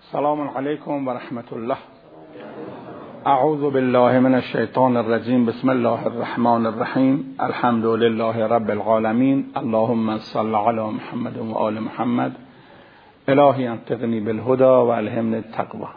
سلام علیکم و رحمت الله. اعوذ بالله من الشیطان الرجیم. بسم الله الرحمن الرحیم. الحمد لله رب العالمین. اللهم صل علی محمد و آل محمد. الهی انطقنی بالهدى و الهمنی التقوی.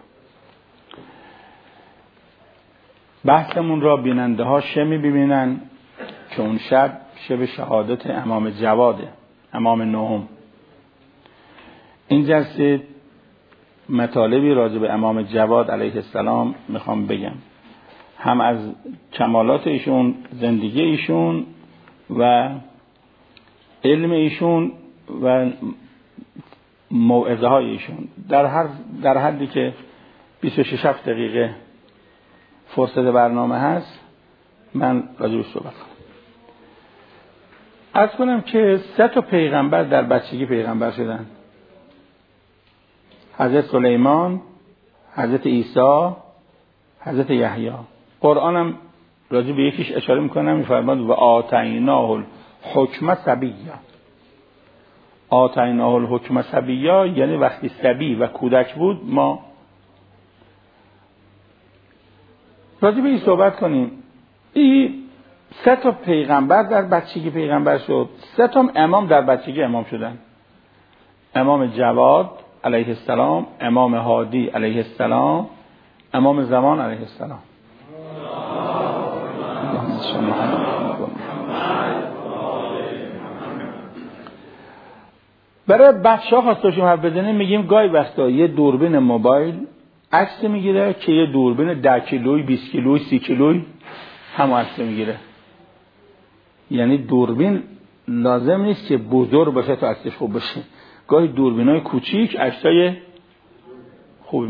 بحثمون را بیننده ها شمی ببینن که اون شب شهادت امام جواده، امام نهم. این جلسه مطالبی راجع به امام جواد علیه السلام میخوام بگم، هم از کمالات ایشون، زندگی ایشون و علم ایشون و موعظه های ایشون در حدی که 26 دقیقه فرصت برنامه هست من راجع بهش صحبت کنم. عرض کنم که 3 پیغمبر در بچگی پیغمبر شدن: حضرت سلیمان، حضرت عیسی، حضرت یحیی. قرآن هم راجع به یکیش اشاره میکنم، میفرماد و آتیناه الحکم صبیا. آتیناه الحکم صبیا یعنی وقتی صبی و کودک بود ما راجع به این صحبت کنیم. این 3 پیغمبر در بچگی پیغمبر شد، 3 امام در بچگی امام شدن: امام جواد علیه السلام، امام هادی علیه السلام، امام زمان علیه السلام. برای بچه‌ها خواستاشون حرف بزنیم میگیم گاهی وقتا یه دوربین موبایل عکس میگیره که یه دوربین 10 کیلویی، 20 کیلویی، 30 کیلویی هم عکس میگیره. یعنی دوربین لازم نیست که بزرگ باشه تا عکسش خوب بشه. گاهی دوربینای کوچیک عکسای خوب.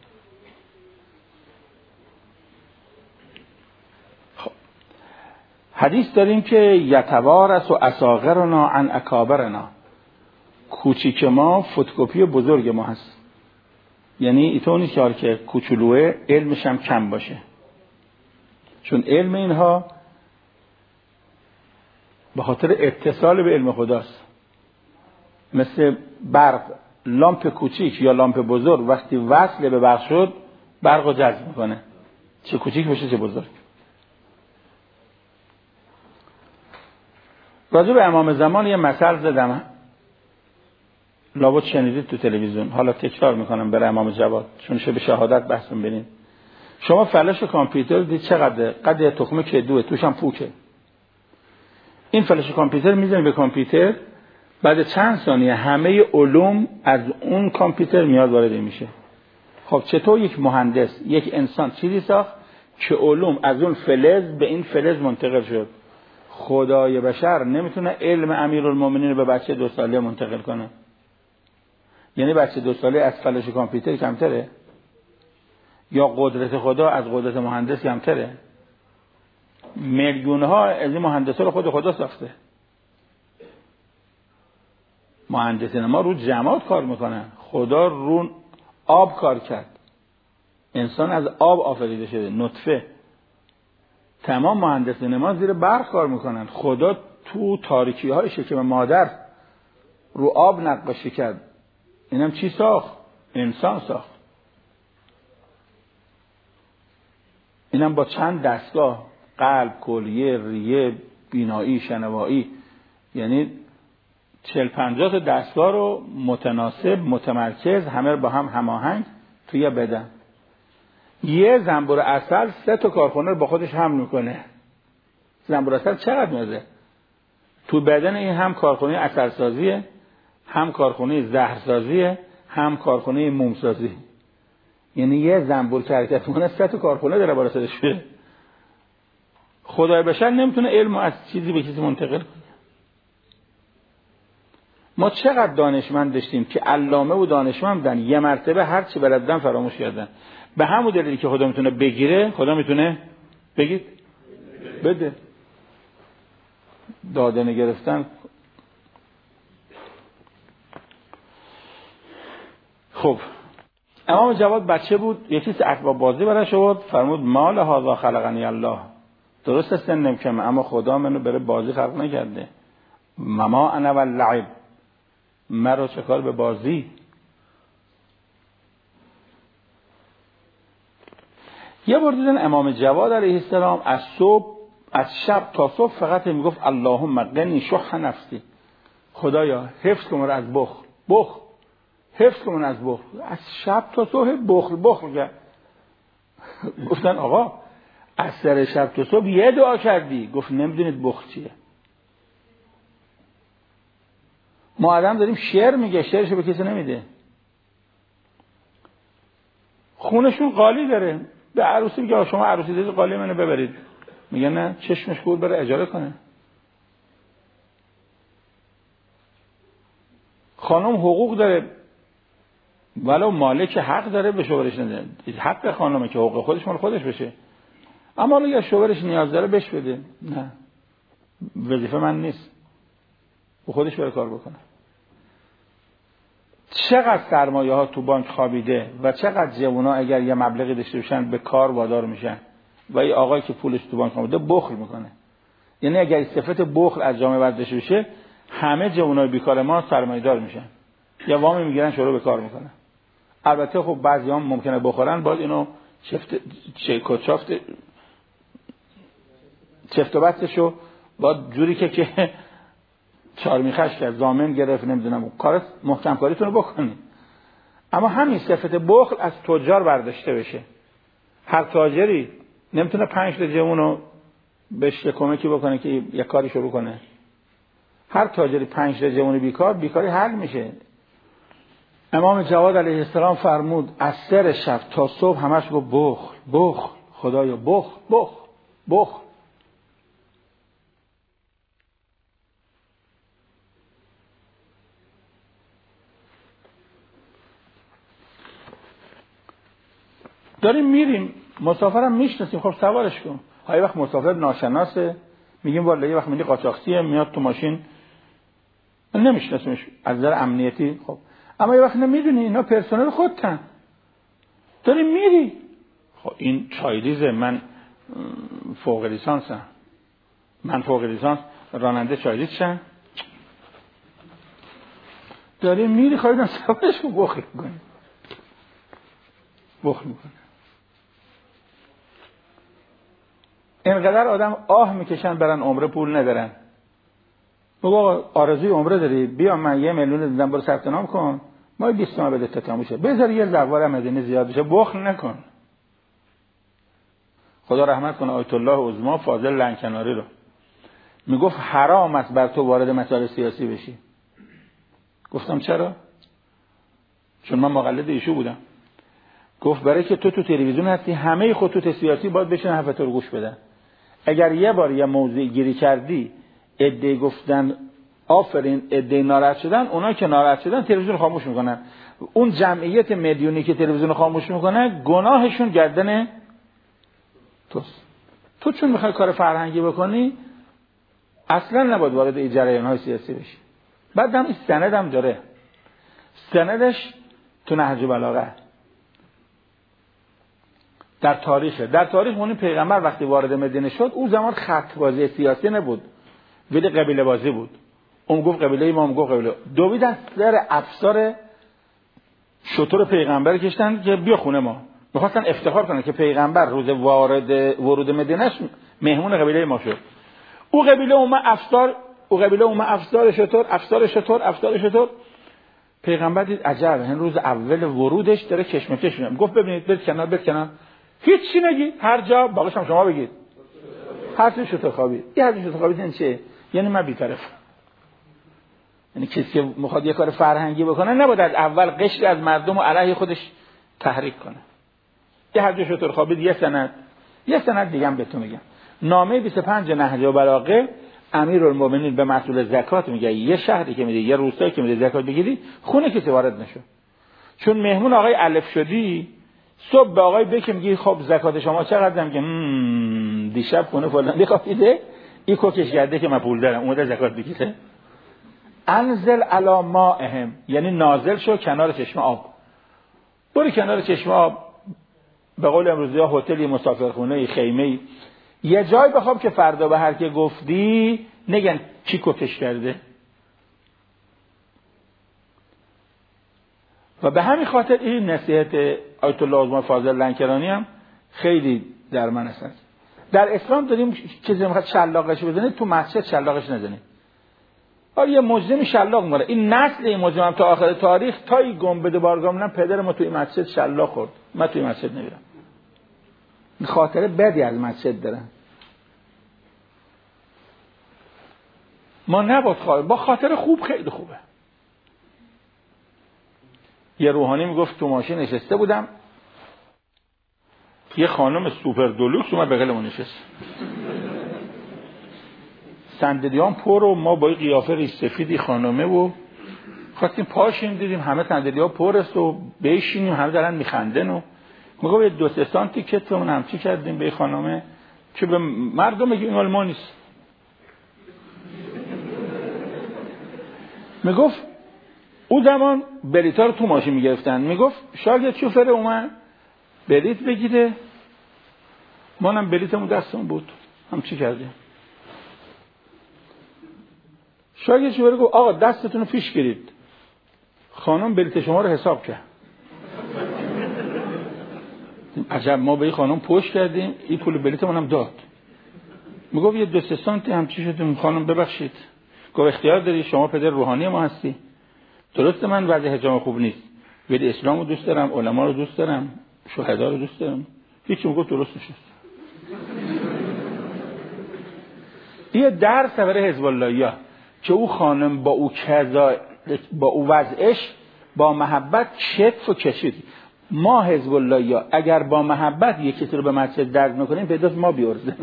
خب حدیث داریم که یتوارث اصاغرنا عن اکابرنا. کوچیک ما فتوکپی بزرگ ما هست. یعنی اینطور نیست که کوچولوه علمش هم کم باشه، چون علم اینها به خاطر اتصال به علم خداست. مثل برق، لامپ کوچیک یا لامپ بزرگ وقتی وصل به برق شد برق رو جذب میکنه، چه کوچیک باشه چه بزرگ. راجع به امام زمان یه مثل زدم، لابد شنیدید تو تلویزیون، حالا تکرار میکنم برای امام جواد چون به شهادت بحث ببینید. شما فلش کامپیوتر دید چقدر قد تخمه کدوه، توش هم پوکه. این فلش کامپیوتر میزنید به کامپیوتر، بعد چند ثانیه همه علوم از اون کامپیوتر میاد وارد میشه. خب چطور یک مهندس، یک انسان چیزی ساخت که علوم از اون فلز به این فلز منتقل شد؟ خدای بشر نمیتونه علم امیرالمومنین رو به بچه 2 ساله منتقل کنه. یعنی بچه 2 ساله از فلش کامپیوتر کمتره؟ یا قدرت خدا از قدرت مهندس کمتره؟ میلیون ها از این مهندسا رو خدا ساخته. مهندسین ما رو جماد کار میکنن، خدا رو آب کار کرد. انسان از آب آفریده شده، نطفه. تمام مهندسین ما زیر برق کار میکنن. خدا تو تاریکی های شکم مادر رو آب نقاشی کرد. اینم چی ساخت؟ انسان ساخت. اینم با چند دستگاه، قلب، کلیه، ریه، بینایی، شنوایی، یعنی 40-50 تا دستگاه رو متناسب، متمرکز، همه با هم هماهنگ توی بدن. یه زنبور عسل 3 کارخونه رو با خودش حمل میکنه. زنبور عسل چقدر میازه؟ تو بدن این هم کارخونه عسلسازیه، هم کارخونه زهرسازیه، هم کارخونه مومسازی. یعنی یه زنبور که حرکت میکنه 3 کارخونه داره بالا سرش. خدای بشر نمیتونه علم از چیزی به چیزی منتقل کنه. ما چقدر دانشمند داشتیم که علامه و دانشمند بودن، یه مرتبه هر چی بلدن فراموش کردن. به همون دلیلی که خدا میتونه بگیره، خدا میتونه بگید بده. دادن گرفتن. خب امام جواد بچه بود، یکی از اسباب بازی براش بود، فرمود مال هذا خلقنی الله. درسته سنم کمه اما خدا منو برای بازی خلق نکرده. مما انا واللعب، مرا چه کار به بازی. یه بار دیدن امام جواد علیه السلام از شب تا صبح فقط میگفت اللهم قنی شح نفسی، خدایا حفظ کن من از بخل، حفظ کن من از بخل. از شب تا صبح بخل کرد. گفتن آقا از سر شب تا صبح یه دعا کردی. گفت نمیدونید بخل چیه. ما آدم داریم شعر میگه، شعرشو به کسی نمیده. خونشون قالی داره، به عروسی میگه شما عروسی دارید قالی منو ببرید، میگه نه چشمش کور بره اجاره کنه. خانم حقوق داره ولو مالک حق داره به شوهرش نده، حق خانمه که حقوق خودش مال خودش بشه، اما اگه شوهرش نیاز داره بهش بده. نه وظیفه من نیست، به خودش بره کار بکنه. چقدر سرمایه ها تو بانک خوابیده و چقدر جوونا اگر یه مبلغی داشته باشن به کار وادار میشن و این آقایی که پولش تو بانک خوابیده بخل میکنه. یعنی اگر صفت بخل از جامعه برداشته بشه همه جوونای بیکار ما سرمایه دار میشن یا وامی میگیرن شروع به کار میکنن. البته خب بعضی هم ممکنه بخورن، باید اینو چفت و بستشو باید جوری که چهار میخش کرد ضامن گرفت نمیدونم کار محکم کاریتون رو بکنید. اما همین صفت بخل از تجار برداشته بشه. هر تاجری نمیتونه 5 تا جوونو بهش کمکی بکنه که یک کاری شروع کنه. هر تاجری 5 تا جوون بیکاری حل میشه. امام جواد علیه السلام فرمود از سر شب تا صبح همش گفت بخل، خدایا بخل. داریم میریم، مسافرم میشناسیم، خب سوارش کن. های وقت مسافر ناشناسه، میگیم والا یه وقت میگه قاچاقچیه میاد تو ماشین، من نمیشناسمش از نظر امنیتی. خب اما یه وقت نمیدونی اینا پرسنل خودتن، داریم میری. خب این چایریزه، من فوق لیسانسم، راننده چایریز شم. داریم میری خواهیدن سوارش کن بخل میکنه. اینقدر آدم آه میکشن برن عمره پول ندارن. بگو آرزوی عمره داری بیا من 1 میلیون دیدم برو ثبت نام کن، ما 20 تومن بده تا تموم شه، بذار یه زوار مدینه زیاد بشه، بخل نکن. خدا رحمت کنه آیت الله عظما فاضل لنکناری رو میگفت حرام است بر تو وارد مسائل سیاسی بشی. گفتم چرا؟ چون من مقلد ایشو بودم. گفت برای که تو تلویزیون هستی، همه خطوط سیاسی باید بشن حرف تو رو گوش بدن. اگر یه بار یه موضوع گیری کردی عده گفتن آفرین، عده ناراحت شدن، اونا که ناراحت شدن تلویزیون خاموش میکنن. اون جمعیت میلیونی که تلویزیون خاموش میکنه گناهشون گردن توست. تو چون میخوای کار فرهنگی بکنی اصلا نباید وارد این جریان‌های سیاسی بشی. بعد هم این سندم داره، سندش تو نهج بلاغه در تاریخ اون پیغمبر وقتی وارد مدینه شد اون زمان خط بازی سیاسی نبود، ولی قبیله بازی بود. اون گفت قبیله ما، گفت قبیله. دویدن سر افسار شطور پیغمبر کشتن که بیا خونه ما. می‌خواستن افتخار کنن که پیغمبر روز ورود مدینه‌اش مهمون قبیله ما شد. او قبیله اومد افسار شطور. پیغمبر دید عجب، این روز اول ورودش داره کشمکش میشه. گفت ببینید برید کنار. هیچ چی نگید، هر جا باقیش هم شما بگید. هر چی شطور خوابید. این هر چی شطور خوابید این چیه؟ یعنی من بی‌طرف. یعنی کسی که میخواد یه کار فرهنگی بکنه نباید از اول قشر از مردم و علیه خودش تحریک کنه. یه هر جا شطور خوابید یه سند دیگه هم بهتون میگم. نامه 25 نهج بلاغه امیرالمومنین به مسئول زکات میگه یه شهری که میده، یه روستایی که میده زکات بگیری، خونه کسی وارد نشو. چون مهمون آقای الف شدی، صبح به آقای بک میگی خب زکات شما چقدر؟ میگه دیشب خونه فلان بخوابیده، این کوکش کرده که من پول دارم اومده زکات بگیره. انزل علی ماءهم، یعنی نازل شو کنار چشمه آب. برو کنار چشمه آب، به قول امروزی‌ها هتلی، مسافرخونه، خیمه، یه جای بخواب که فردا به هر که گفتی نگن چی کوکش کرده. و به همین خاطر این نصیحت آیت الله عظما فاضل لنکرانی هم خیلی در من هستن. در اسلام داریم کسی میخواد شلاقش بزنه تو مسجد شلاقش نزنه. یه مجرم شلاق می‌کنه. این نسل این مجرم هم تا آخر تاریخ تا این گنبد بارگاه من پدر ما توی مسجد شلاق خورد. من توی مسجد نمیرم. این خاطره بدی از مسجد دارن. ما نباید با خاطر خوب خیلی خوبه. یه روحانی میگفت تو ماشین نشسته بودم، یه خانم سوپر دولوکس اومد بغلمون نشست. صندلیام پر و ما با این قیافه ریش سفیدی خانمه و خواستیم پاشیم، دیدیم همه صندلی‌ها پر است و بشینیم، همه دارن میخندن و میگم یه 2 سانتی کتمون هم چی کردیم به خانمه که به مردم میگه این مال ما نیست. میگفت او زمان بلیطا رو تو ماشین میگرفتن، میگفت شاگرد شوفر اومد بلیط بگیره، ما هم بلیطمون دستمون بود، هم چی کردیم؟ شاگرد شوفر گفت آقا دستتون رو پیش گیرید، خانم بلیط شما رو حساب کرد. عجب، ما به این خانم پشت کردیم، این پول بلیطمون هم داد. میگفت یه 2 سانتی هم چی شد؟ خانم ببخشید. گفت اختیار داری، شما پدر روحانی ما هستی. درسته من وضع حجام خوب نیست، ولی اسلام رو دوست دارم، علما رو دوست دارم، شهدا رو دوست دارم. هیچ میگفت درست نشد. یه درس برای حزب اللهیا که او خانم با او کذا، با او وضعش با محبت کتف و کشید. ما حزب اللهیا اگر با محبت یک کسی رو به مسجد درد میکنیم پیداست ما بیارزیم.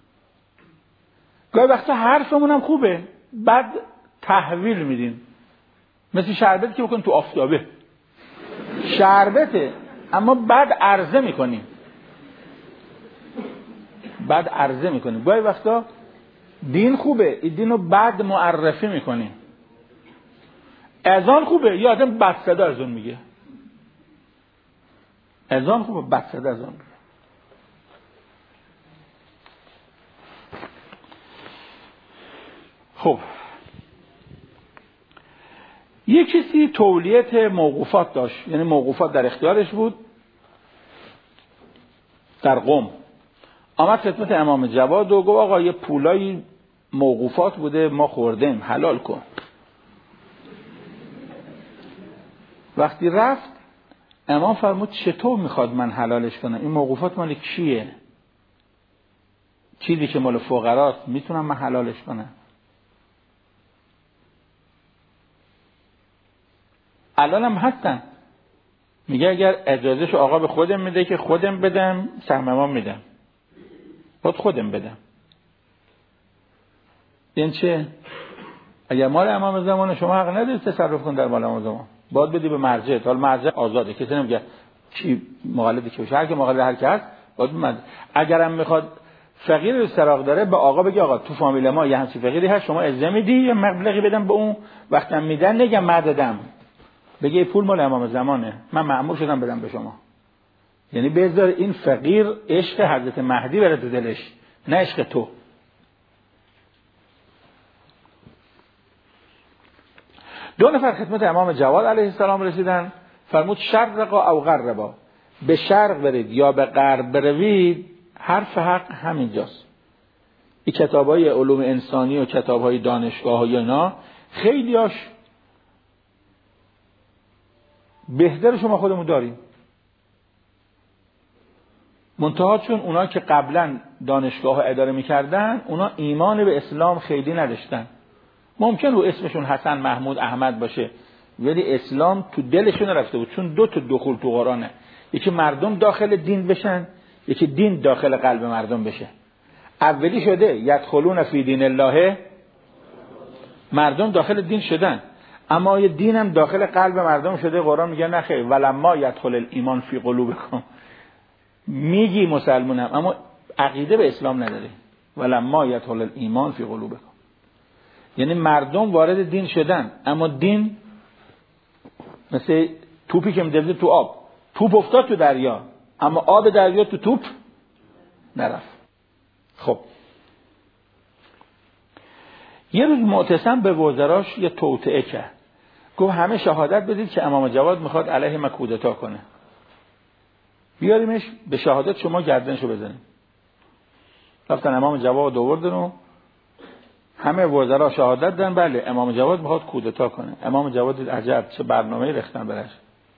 گاهی وقتا حرفمون هم خوبه بعد تحویل میدیم، مثل شربت که بکن تو آفتابه، شربته اما بعد عرضه میکنیم، گاهی وقتا دین خوبه، این دین رو بعد معرفی میکنیم. اذان خوبه، یا آدم بد صدا اذان میگه، اذان خوبه بد صدا اذان میگه. خب یک کسی تولیت موقوفات داشت، یعنی موقوفات در اختیارش بود، در قم آمد خدمت امام جواد و گفت آقا یه پولای موقوفات بوده ما خوردیم، حلال کن. وقتی رفت امام فرمود چطور میخواد من حلالش کنم؟ این موقوفات مال کیه؟ چیزی که مال فقراست میتونم من حلالش کنم؟ الان هم هستن میگه اگر اجازهشو آقا به خودم میده که خودم بدم، سهم امام میدم، باید خودم بدم. این چه؟ اگر مال امام زمان شما حق نداری تصرف کن در مال امام زمان، باید بدی به مرجع. حالا مرجع آزاده، کسی نمیگه کی مقلد کی باشه، هر کی مقلد هر کی هست باید مرجع. اگرم میخواد فقیر سراغ داره به آقا بگی آقا تو فامیل ما یه همچین فقیری هست، شما اجازه میدی یه مبلغی بدم به اون؟ وقتم میدن نگم مددم، بگه پول مال امام زمانه، من مأمور شدم بدم به شما. یعنی بذار این فقیر عشق حضرت مهدی بره تو دلش، نه عشق تو. دو نفر خدمت امام جواد علیه السلام رسیدن، فرمود شرقا او غربا، به شرق برید یا به غرب بروید، حرف حق همینجاست. این کتابای علوم انسانی و کتابای دانشگاه و اینا خیلیاش بهتر شما خودمون داریم، منتها چون اونا که قبلا دانشگاه اداره میکردن اونا ایمان به اسلام خیلی نداشتن. ممکن رو اسمشون حسن محمود احمد باشه ولی اسلام تو دلشون رفته بود، چون 2 تا دخول تو قرآنه، یکی مردم داخل دین بشن، یکی دین داخل قلب مردم بشه. اولی شده یدخلون فی دین الله، مردم داخل دین شدن، اما یه دینم داخل قلب مردم شده. قرآن میگه نه خیر، ولما یدخل الایمان فی قلوبکم، میگی مسلمونم اما عقیده به اسلام نداری. ولما یدخل الایمان فی قلوبکم، یعنی مردم وارد دین شدن اما دین مثل توپی که می‌دوزه تو آب، توپ افتاد تو دریا اما آب دریا تو توپ نرفت. خب یه روز معتصم به وزراش یه توطئه کرد، گفت همه شهادت بدید که امام جواد میخواد علیه ما کودتا کنه. بیاریمش به شهادت شما گردنشو بزنیم. رفتن امام جواد آوردن و همه وزرا شهادت دادن بله امام جواد میخواد کودتا کنه. امام جواد دید عجب چه برنامه‌ای ریختن براش.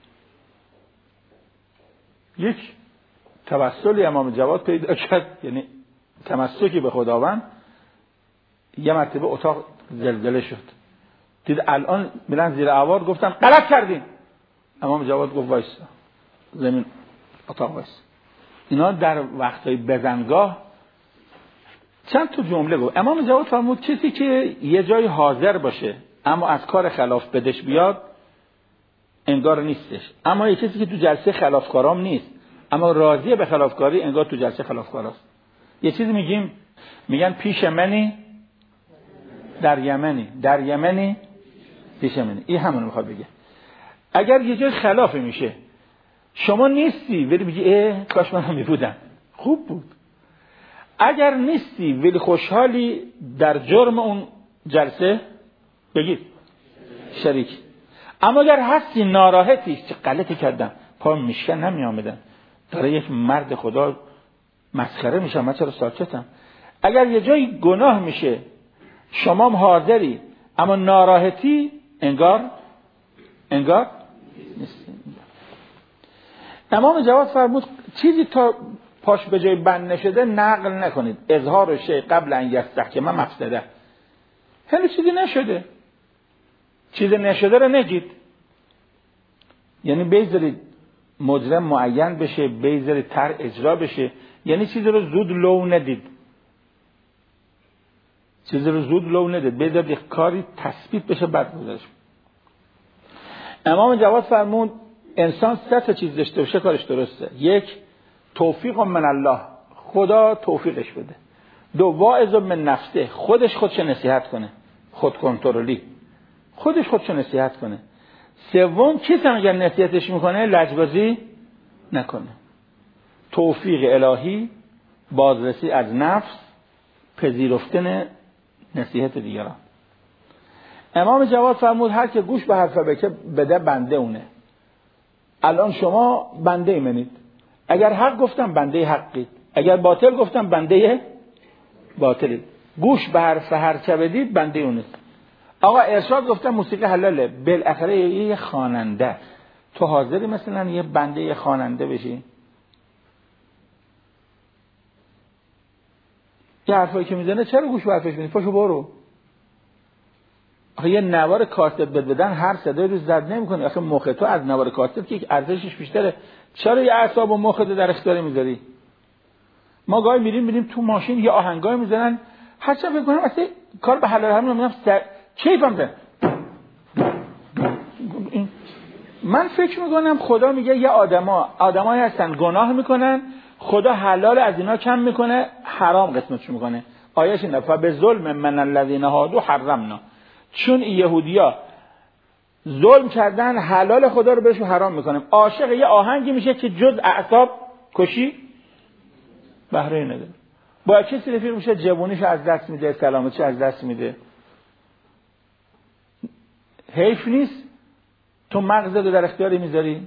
یک توسلی امام جواد پیدا کرد، یعنی تمسکی به خداوند. یه مرتبه اتاق زلزله شد، دید الان میرن زیر آوار، گفتن غلط کردین. امام جواد گفت وایسا، زمین اتاق وایسا. اینا در وقتای بزنگاه چند تا جمله گفت. امام جواد فرمود کسی که یه جای حاضر باشه اما از کار خلاف بدش بیاد انگار نیستش، اما یه کسی که تو جلسه خلافکارام نیست اما راضیه به خلافکاری انگار تو جلسه خلافکاراست. یه چیزی میگن پیش منی در یمنی پیش منی. این همون میخواد بگه. اگر یه جای خلافی میشه شما نیستی ولی میگی کاش من هم میبودم خوب بود. اگر نیستی ولی خوشحالی در جرم اون جلسه بگید شریک. اما اگر هستی ناراحتی چه غلطی کردم پا میشکن نمیامدن داره یک مرد خدا مسخره میشم من چرا ساکتم. اگر یه جایی گناه میشه شما هم حاضری اما ناراحتی انگار نیستی. امام جواد فرمود چیزی تا پاش به جای بند نشده نقل نکنید. اظهار شیء قبل ان یستحکم مفسده. هنوز چیزی نشده، چیزی نشده رو نگید. یعنی بذارید مجرم معین بشه، بذارید طرح اجرا بشه، یعنی چیزی رو زود لو ندید. بذارید کاری تثبیت بشه بعد گذاشت. امام جواد فرمود انسان سه تا چیز داشته باشه کارش درسته. یک، توفیق من الله، خدا توفیقش بده. دو، واعظ من نفسه، خودش نصیحت کنه، خود کنترلی، خودش نصیحت کنه. سوم، کسی هم اگر نصیحتش میکنه لجبازی نکنه. توفیق الهی، بازرسی از نفس، پذیرفتن نصیحت دیگران. امام جواد فرمود هر که گوش به حرف بده بنده اونه. الان شما بنده منید. اگر حق گفتم بنده حقید، اگر باطل گفتم بنده باطلید. گوش به حرف هر که بدید بنده اونید. آقا ارشاد گفتم موسیقی حلاله، بالاخره یه خواننده. تو حاضری مثلا یه بنده یه خواننده بشی؟ یه حرفایی که میزنه چرا گوش به حرفش میدی؟ پاشو برو. آخه یه نوار کاست بدن هر صدای رو زد نمیکنه. آخه مخ تو از نوار کاست که ارزشش بیشتره. چرا یه اعصاب و مخ در اختیار میذاری؟ ما گاهی میریم تو ماشین یه آهنگای میزنن، هر چه فکر کنم اصلا کار به حلال همین میگم کیفم ده. من فکر میکنم خدا میگه یه آدمایی هستن گناه میکنن، خدا حلال از اینا کم میکنه، حرام قسمتشون میکنه. آیه‌اش اینه فبه ظلم من الذین هادوا حرمنا. چون یهودیا ظلم کردن حلال خدا رو بهشون حرام میکنه. عاشق یه آهنگی میشه که جز اعصاب کشی بهره نداره. با کسی رفیق میشه جوونیش از دست میده، سلامتیش از دست میده. حیف نیست تو مغزت رو در اختیاری میذاری؟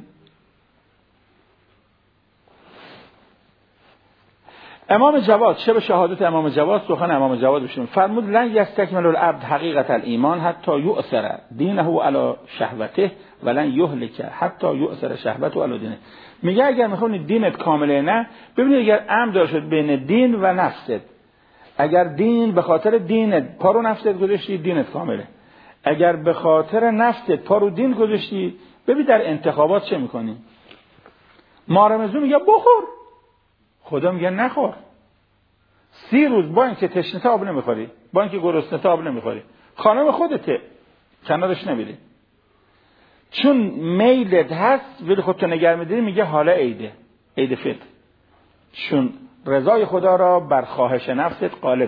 امام جواد، شب شهادت امام جواد، سخن امام جواد بشیم فرمود لن یستکمل العبد حقیقت الایمان حتی یؤثر دینه علی شهوته ولن یهلک حتی یؤثر شهوته علی دینه. میگه اگر میخونی دینت کامله نه، ببینید اگر امر داشت بین دین و نفست، اگر دین به خاطر دینت پا رو نفست گذاشتی دینت کامله، اگر به خاطر نفست پا رو دین گذاشتی ببین در انتخابات چه میکنی. مارمزون میگه بخور، خدا میگه نخور. 30 روز با اینکه تشنه آب نمیخوری، با اینکه گرسنه آب نمیخوری، خانم خودته کنارش نمیری، چون میلت هست ولی خودتو نگه میداری. میگه حالا عید فطر، چون رضای خدا را بر خواهش نفست غالب.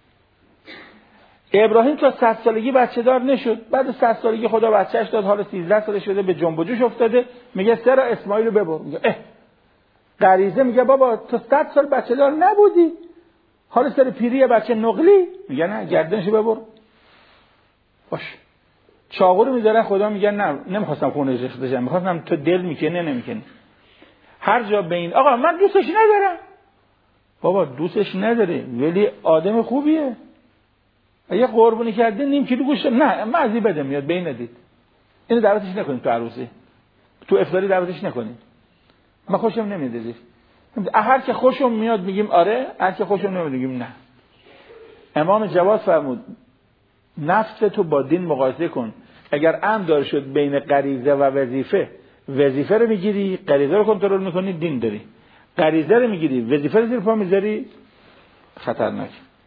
ابراهیم تا 100 سالگی بچه دار نشد، بعد 100 سالگی خدا بچهش داد، حالا 13 ساله شده به جنب و جوش افتاده. میگه سر اسماعیل رو ببر. میگه غریزه میگه بابا تو 100 سال بچه دار نبودی، حالا سر پیری بچه نقلی. میگه نه گردنشو ببر. باش چاقو رو میذاره، خدا میگه نه نمیخواستم خونش ریخته شه، میخواستم تو دل میکنه نمیکنه. هر جا بین آقا من دوستش ندارم، بابا دوستش نداره ولی آدم خوبیه، اگه قربونی کرده نیم کیلو گوشت نه مزی بده میاد بین ندید، اینو دعوتش نکنید تو عروسی، تو افطاری دعوتش نکنید، من خوشم نمیاد. هر که خوشم میاد میگیم آره، هر که خوشم نمیاد میگیم نه. امام جواد فرمود نفس تو با دین مقایسه کن، اگر امر دار شد بین غریزه و وظیفه رو میگیری، غریزه رو کنترل میکنی، دین داری. غریزه رو میگیری، وظیفه رو زیر پا میذاری، خطرناک.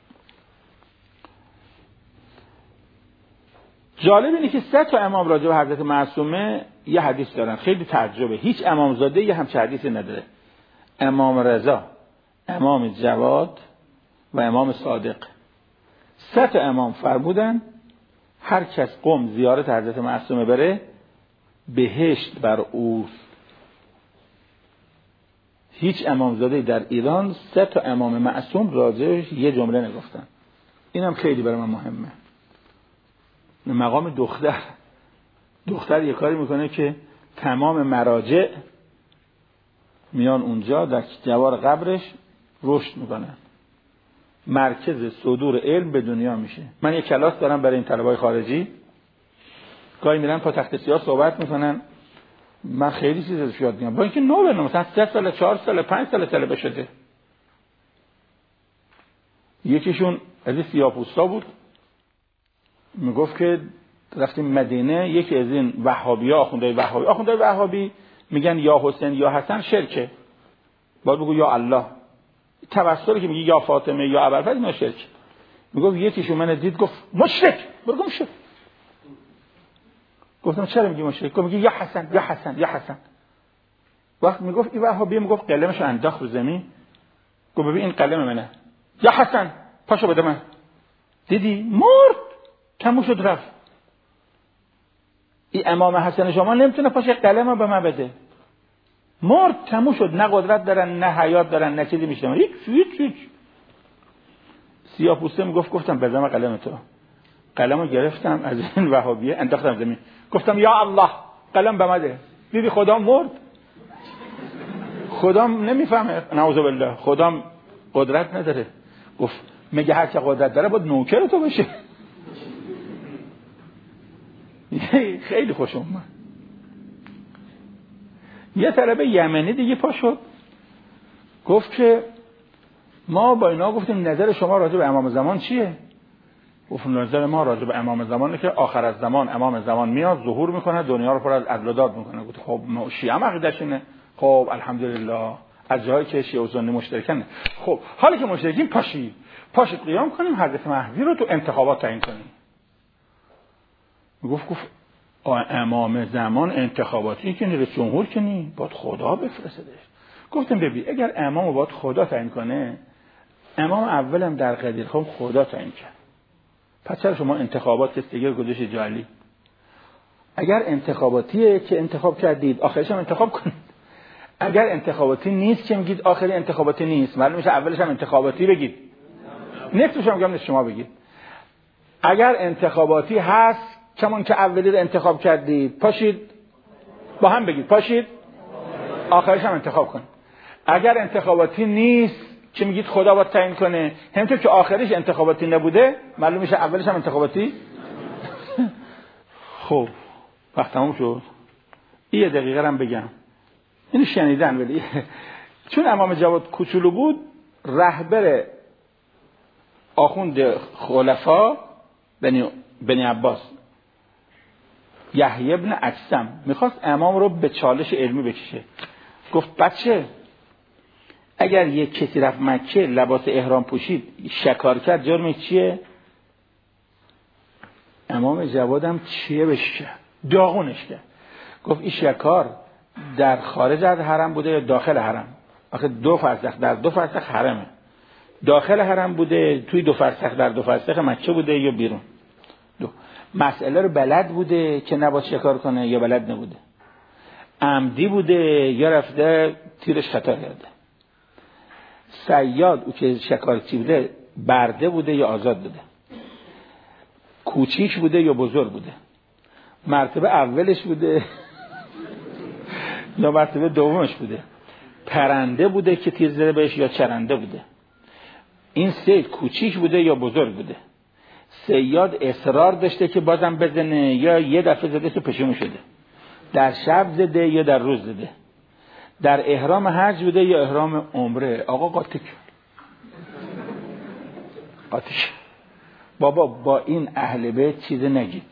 جالب اینه که 3 تا امام راجع به حضرت معصومه یه حدیث دارن، خیلی تعجبه. هیچ امامزاده یه همچین حدیثی نداره. امام رضا، امام جواد و امام صادق، 3 تا امام فرمودن هر کس قم زیارت حضرت معصومه بره بهشت بر اوست. هیچ امامزاده در ایران 3 تا امام معصوم راجعش یه جمله نگفتن. اینم خیلی برای من مهمه. مقام دختر یه کاری میکنه که تمام مراجع میان اونجا در جوار قبرش رشد میکنن، مرکز صدور علم به دنیا میشه. من یه کلاس دارم برای این طلبای خارجی، گاهی میرن پا تخت سیاه صحبت میکنن، من خیلی چیزا یاد میگیرم با اینکه نوبه مثلا 3 سال 4 سال 5 سال طلبه شده. یکیشون از این سیاه‌پوستا بود، میگفت که رفتیم مدینه، یکی از این وهابی‌ها، آخوندهای وهابی میگن یا حسین یا حسن شرکه، باید بگو یا الله، توسلی که میگه یا فاطمه یا ابوالفضل اینا شرک. میگفت یکیشون من دید گفت مشرک، برو گم شو. گفتم چرا میگی مشرک؟ گفت میگه یا حسن یا حسن یا حسن. وقت میگفت این وهابی میگفت قلمشو انداخت رو زمین، گفت ببین این قلم منه، یا حسن پاشو بده من. دیدی مرد، تموم شد رفت. این امام حسن شما نمیتونه پاشه قلمو به من بده، مرد تموم شد، نه قدرت دارن نه حیات دارن نه چیزی میشنن، هیچ. سیاه‌پوسته گفتم بزنم قلم تو، قلمو گرفتم از این وهابیه انداختم زمین، گفتم یا الله قلم به من ده. دیدی خدا مرد، خدا نمیفهمه، نعوذ بالله، خدا قدرت نداره. گفت میگه هر که قدرت داره باید نوکر تو بشه. خیلی خوش اومد. یه طلبه یمنی دیگه پا شد گفت که ما با اینا گفتیم نظر شما راجع به امام زمان چیه؟ گفت نظر ما راجع به امام زمانه که آخر از زمان امام زمان میاد ظهور میکنه، دنیا رو پر از عدل و داد میکنه. گفت خب شیعه هم عقیده‌ش اینه. خب الحمدلله از جایی که شیعه و سنی مشترکن. خب حالا که مشترکین پاشید قیام کنیم حضرت مهدی رو تو انتخابات تعیین کنیم. گفت امام زمان انتخاباتی که رئیس جمهور که نی، باید خدا بفرستدش. گفتم ببین اگر امامو باید خدا تعیین کنه، امام اولم در قدیر خم خدا تعیین کرد، پس چرا شما انتخابات کسی گذاشت جعلی؟ اگر انتخاباتیه که انتخاب کردید آخرش هم انتخاب کنید، اگر انتخاباتی نیست که میگید آخری انتخاباتی نیست، معلوم میشه اولش هم انتخاباتی بگید، نصفش هم میگم شما بگید. اگر انتخاباتی هست چون که اولی رو انتخاب کردید، پاشید با هم بگید، پاشید آخرش هم انتخاب کن. اگر انتخاباتی نیست که میگید خدا باید تعیین کنه، همونطور که آخرش انتخاباتی نبوده معلوم میشه اولش هم انتخاباتی. خب وقت تموم شد. یه دقیقه هم بگم، اینو شنیدن ولی چون امام جواد کوچولو بود، رهبر آخوند خلفا بنی عباس یحیی ابن اکثم میخواست امام رو به چالش علمی بکشه. گفت بچه اگر یک کسی رفت مکه لباس احرام پوشید شکار کرد جرمش چیه؟ امام جوادم چیه بشه؟ داغونش کرد. گفت این شکار در خارج از حرم بوده یا داخل حرم؟ آخه 2 فرسخ در 2 فرسخ حرمه، داخل حرم بوده توی 2 فرسخ در 2 فرسخ مکه بوده یا بیرون؟ مسئله رو بلد بوده که نباید شکار کنه یا بلد نبوده؟ عمدی بوده یا رفته تیرش خطا کرده؟ صیاد او که شکارچی بوده برده بوده یا آزاد بوده؟ کوچیک بوده یا بزرگ بوده؟ مرتبه اولش بوده یا مرتبه دومش بوده؟ پرنده بوده که تیر زده بهش یا چرنده بوده؟ این صید کوچیک بوده یا بزرگ بوده؟ صیاد اصرار داشته که بازم بزنه یا یه دفعه زده تو پشیمون شده؟ در شب زده یا در روز زده؟ در احرام حج بوده یا احرام عمره؟ آقا قاطی بابا با این اهل بیت چیز نگید.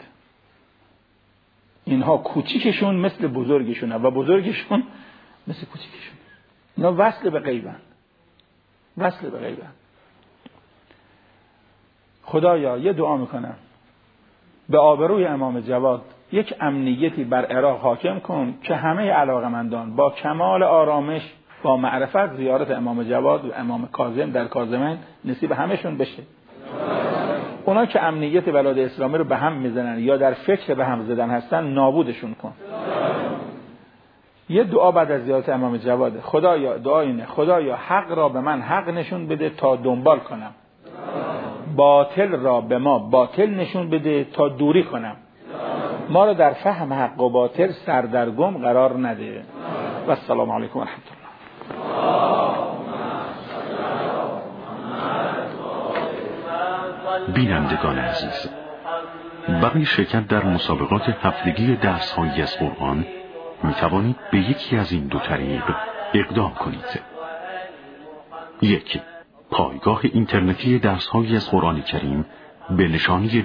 اینها کوچیکشون مثل بزرگشونه و بزرگشون مثل کوچیکشون. اینا وصل به غیبن. خدایا یه دعا میکنم به آبروی امام جواد یک امنیتی بر عراق حاکم کن که همه علاقمندان با کمال آرامش با معرفت زیارت امام جواد و امام کاظم در کاظمین نصیب همشون بشه. اونا که امنیت بلاد اسلامی رو به هم میزنن یا در فکر به هم زدن هستن نابودشون کن. یه دعا بعد از زیارت امام جواد، خدایا دعا اینه، خدایا حق را به من حق نشون بده تا دنبال کنم، باطل را به ما باطل نشون بده تا دوری کنم، ما را در فهم حق و باطل سردرگم قرار نده. و السلام علیکم و رحمت الله. بینندگان عزیز، برای شرکت در مسابقات هفتگی درس‌هایی از قرآن می توانید به یکی از این دو طریق اقدام کنید. 1. پایگاه اینترنتی درس‌هایی از قرآن کریم به نشانی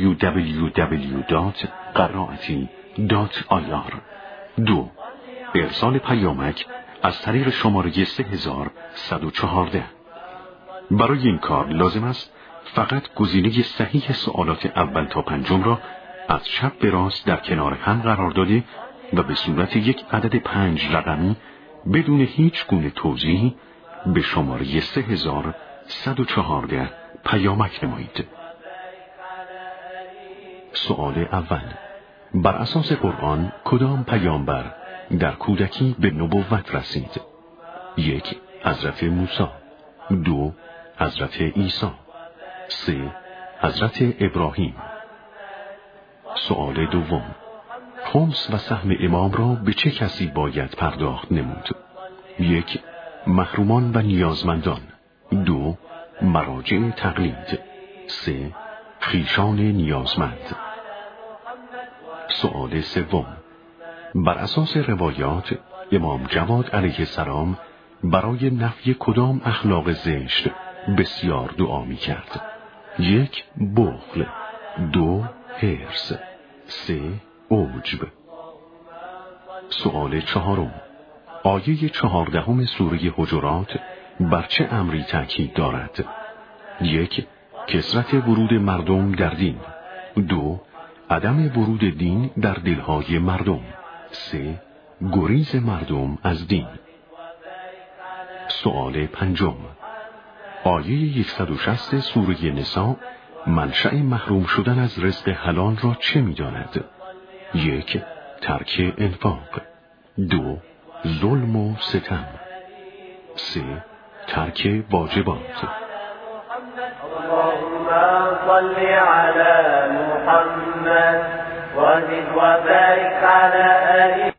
www.qaraati.ir. 2. ارسال پیامک از طریق شماره 3114. برای این کار لازم است فقط گزینه صحیح سوالات اول تا پنجم را از چپ به راست در کنار هم قرار داده و به صورت یک عدد 5 رقمی بدون هیچ گونه توضیح به شماره 3114 پیامک نمایید. سوال اول: بر اساس قرآن کدام پیامبر در کودکی به نبوت رسید؟ 1. حضرت موسی. 2. حضرت عیسی. 3. حضرت ابراهیم. سوال دوم: خمس و سهم امام را به چه کسی باید پرداخت نمود؟ 1. محرومان و نیازمندان. 2. مراجع تقلید. 3. خویشان نیازمند. سوال سوم: بر اساس روایات امام جواد علیه السلام برای نفی کدام اخلاق زشت بسیار دعا می کرد؟ 1. بخل. 2. حرص. 3. عجب. سوال چهارم: آیه 14 سوره حجرات بر چه امری تاکید دارد؟ 1. کثرت ورود مردم در دین. 2. عدم ورود دین در دلهای مردم. 3. گریز مردم از دین. سوال پنجم: آیه 160 سوره نساء منشأ محروم شدن از رزق حلال را چه می داند؟ 1. ترک انفاق. 2. ظلم و ستم. 3. ترک واجبات. اللهم صل على محمد وزد وبارك على آله